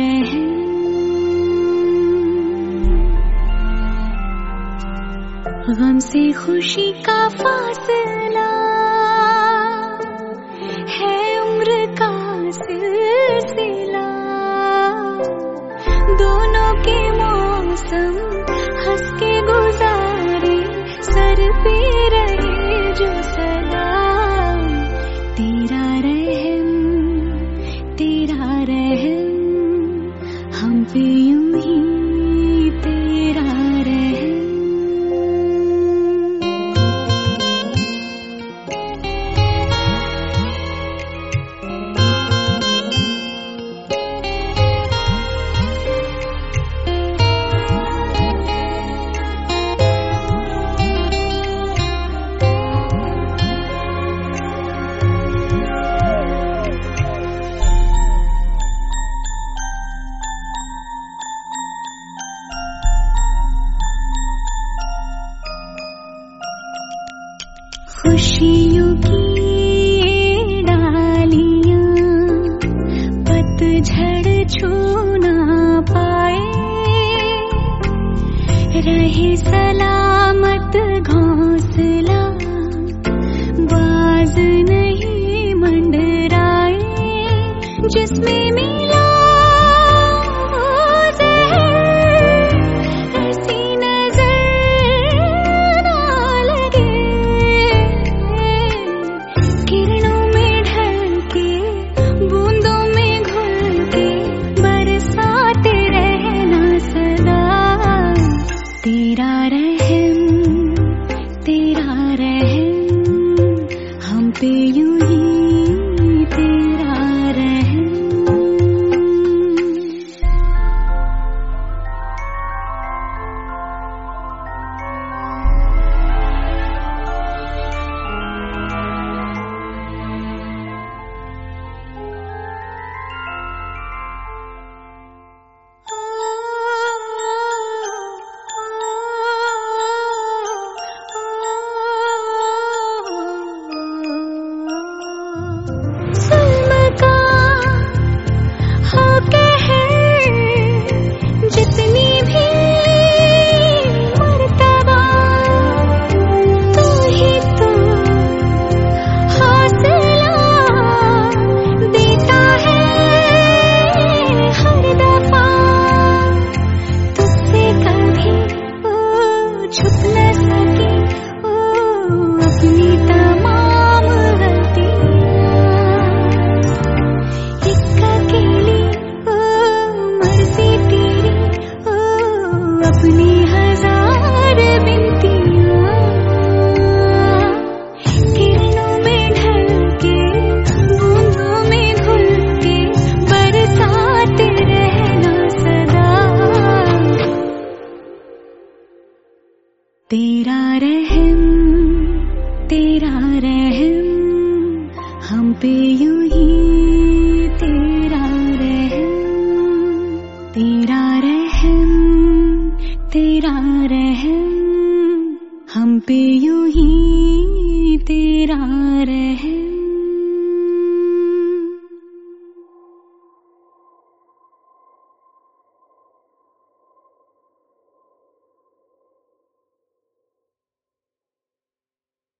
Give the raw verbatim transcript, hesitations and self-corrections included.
रहम। गम से खुशी का फासला है उम्र का सिलसिला, दोनों के मौसम हंस के गुजारे, सर पे रहे जो सदा। तेरा रहम तेरा रहम, हम पे यूं ही तेरा रहम। खुशियों की डालियां पतझड़ छू ना पाए, रहे सलामत घोंसला, बाज नहीं मंडराए। जिसमें मिला पे यूं ही तेरा रहम। तेरा रहम तेरा रहम, हम पे यूं ही तेरा रहम। तेरा रहम तेरा रहम, हम पे यूं ही तेरा रहम।